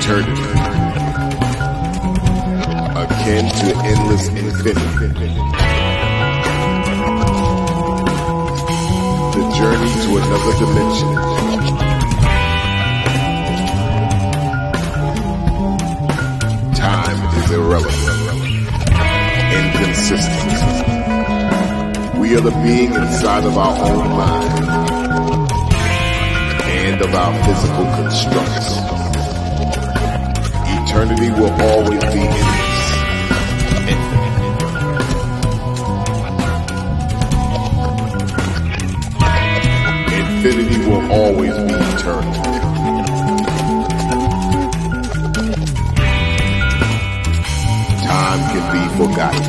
eternity, akin to endless infinity. The journey to another dimension. Time is irrelevant, inconsistent. We are the being inside of our own mind and of our physical constructs. Eternity will always be endless, infinity will always be eternal. Time can be forgotten.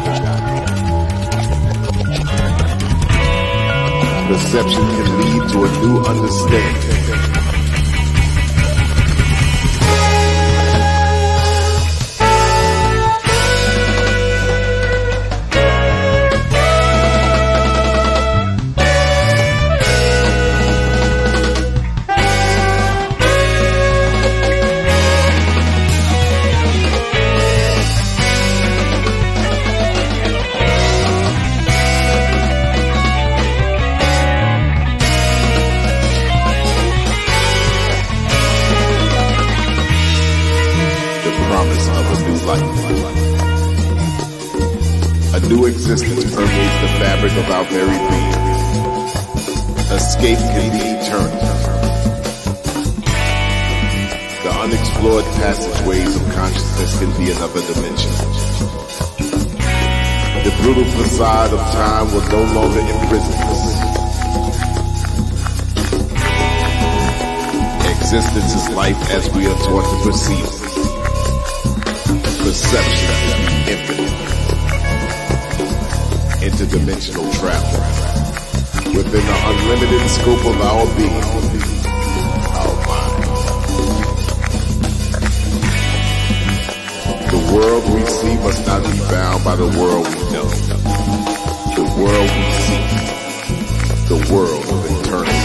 Perception can lead to a new understanding. A new existence permeates the fabric of our very being. Escape can be eternal. The unexplored passageways of consciousness can be another dimension. The brutal facade of time will no longer imprison us. Existence is life as we are taught to perceive it. Perception is infinite. Interdimensional travel within the unlimited scope of our being, our mind. The world we see must not be bound by the world we know. The world we seek, the world of eternity.